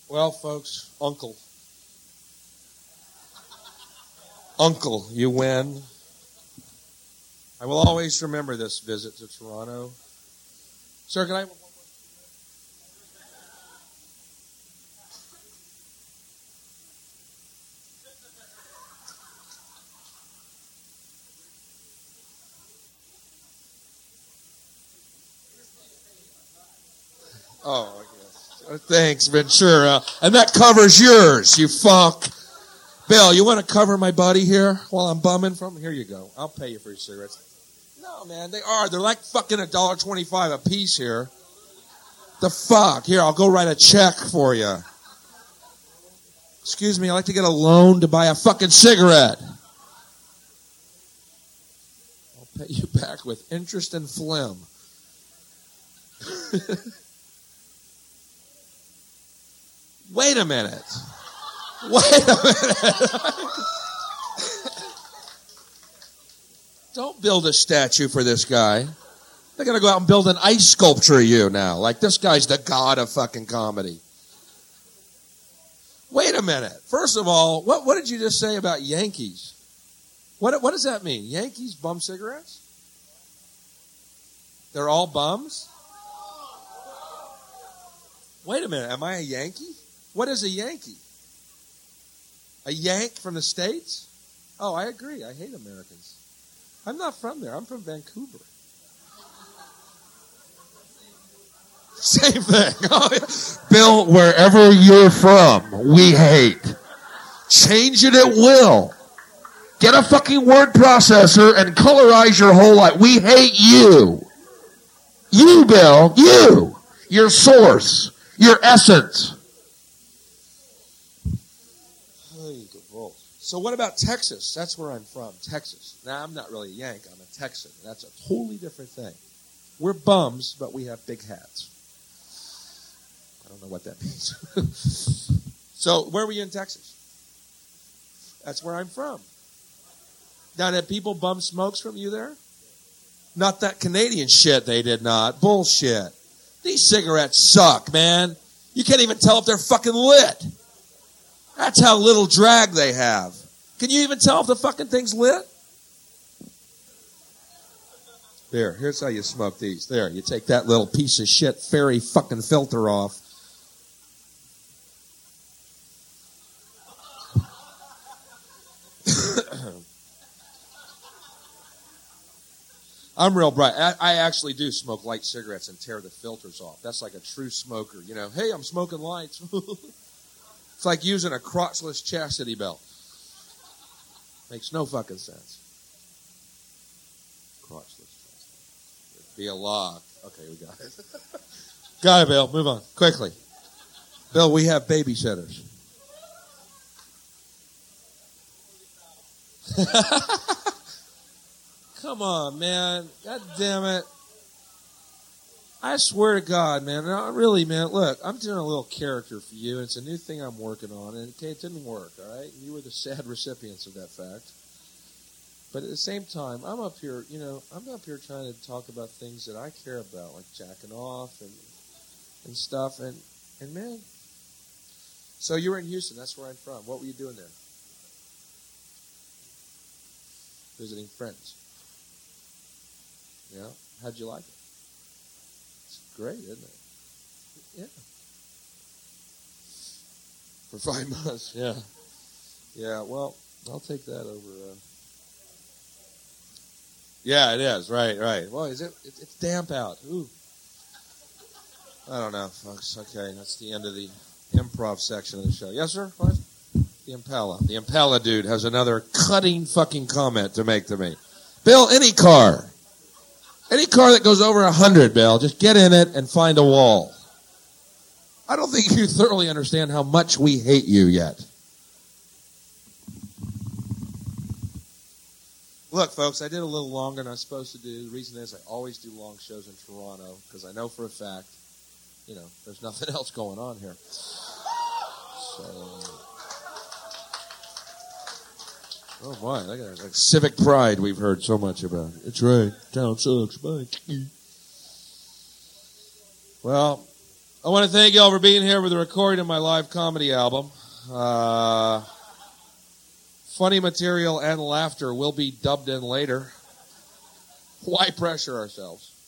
Well, folks, Uncle, you win. I will always remember this visit to Toronto. Sir, can I... Oh, yes. Thanks, Ventura. And that covers yours, you fuck. Bill, you want to cover my buddy here while I'm bumming from? Here you go. I'll pay you for your cigarettes. No, man, they are. They're like fucking $1.25 a piece here. The fuck? Here, I'll go write a check for you. Excuse me, I'd like to get a loan to buy a fucking cigarette. I'll pay you back with interest and phlegm. Wait a minute. Don't build a statue for this guy. They're going to go out and build an ice sculpture of you now. Like, this guy's the god of fucking comedy. Wait a minute. First of all, what did you just say about Yankees? What does that mean? Yankees bum cigarettes? They're all bums? Wait a minute. Am I a Yankee? What is a Yankee? A Yank from the States? Oh, I agree. I hate Americans. I'm not from there. I'm from Vancouver. Same thing. Oh, yeah. Bill, wherever you're from, we hate. Change it at will. Get a fucking word processor and colorize your whole life. We hate you. You, Bill. You. Your source. Your essence. So what about Texas? That's where I'm from, Texas. Now, I'm not really a Yank. I'm a Texan. That's a totally different thing. We're bums, but we have big hats. I don't know what that means. So where were you in Texas? That's where I'm from. Now, did people bum smokes from you there? Not that Canadian shit, they did not. Bullshit. These cigarettes suck, man. You can't even tell if they're fucking lit. That's how little drag they have. Can you even tell if the fucking thing's lit? There, here's how you smoke these. There, you take that little piece of shit fairy fucking filter off. I'm real bright. I actually do smoke light cigarettes and tear the filters off. That's like a true smoker. You know, hey, I'm smoking lights. It's like using a crotchless chastity belt. Makes no fucking sense. Crotchless chastity. It'd be a law. Okay, we got it. Got it, Bill. Move on. Quickly. Bill, we have babysitters. Come on, man. God damn it. I swear to God, man. No, really, man. Look, I'm doing a little character for you. It's a new thing I'm working on. And okay, it didn't work, all right? You were the sad recipients of that fact. But at the same time, I'm up here, I'm up here trying to talk about things that I care about, like jacking off and stuff. And man, so you were in Houston. That's where I'm from. What were you doing there? Visiting friends. Yeah? How'd you like it? Great, isn't it? Yeah. For 5 months, yeah. Yeah, well, I'll take that over. Yeah, it is. Right. Well, is it? It's damp out. Ooh. I don't know, folks. Okay, that's the end of the improv section of the show. Yes, sir? What? The Impala. The Impala dude has another cutting fucking comment to make to me. Bill, any car. Any car that goes over 100, Bill, just get in it and find a wall. I don't think you thoroughly understand how much we hate you yet. Look, folks, I did a little longer than I was supposed to do. The reason is I always do long shows in Toronto because I know for a fact, there's nothing else going on here. So... Oh, my. Look at that. Like civic pride we've heard so much about. It's right. Town sucks. Bye. Well, I want to thank you all for being here for the recording of my live comedy album. Funny material and laughter will be dubbed in later. Why pressure ourselves?